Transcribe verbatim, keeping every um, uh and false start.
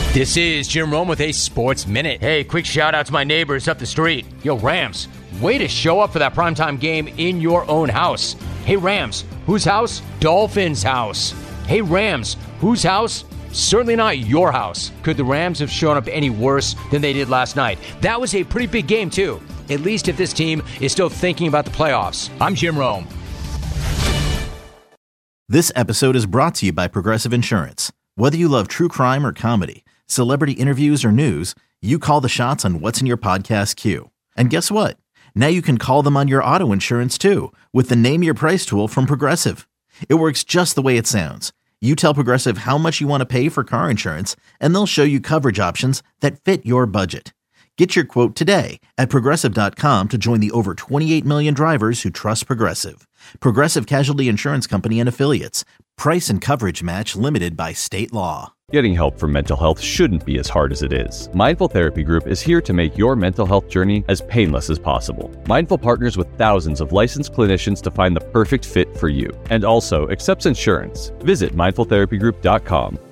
This is Jim Rome with a Sports Minute. Hey, quick shout out to my neighbors up the street. Yo, Rams, way to show up for that primetime game in your own house. Hey, Rams, whose house? Dolphins' house. Hey, Rams, whose house? Certainly not your house. Could the Rams have shown up any worse than they did last night? That was a pretty big game, too. At least if this team is still thinking about the playoffs. I'm Jim Rome. This episode is brought to you by Progressive Insurance. Whether you love true crime or comedy, celebrity interviews or news, you call the shots on what's in your podcast queue. And guess what? Now you can call them on your auto insurance too with the Name Your Price tool from Progressive. It works just the way it sounds. You tell Progressive how much you want to pay for car insurance, and they'll show you coverage options that fit your budget. Get your quote today at Progressive dot com to join the over twenty-eight million drivers who trust Progressive. Progressive Casualty Insurance Company and Affiliates. Price and coverage match limited by state law. Getting help for mental health shouldn't be as hard as it is. Mindful Therapy Group is here to make your mental health journey as painless as possible. Mindful partners with thousands of licensed clinicians to find the perfect fit for you, and also accepts insurance. Visit mindful therapy group dot com.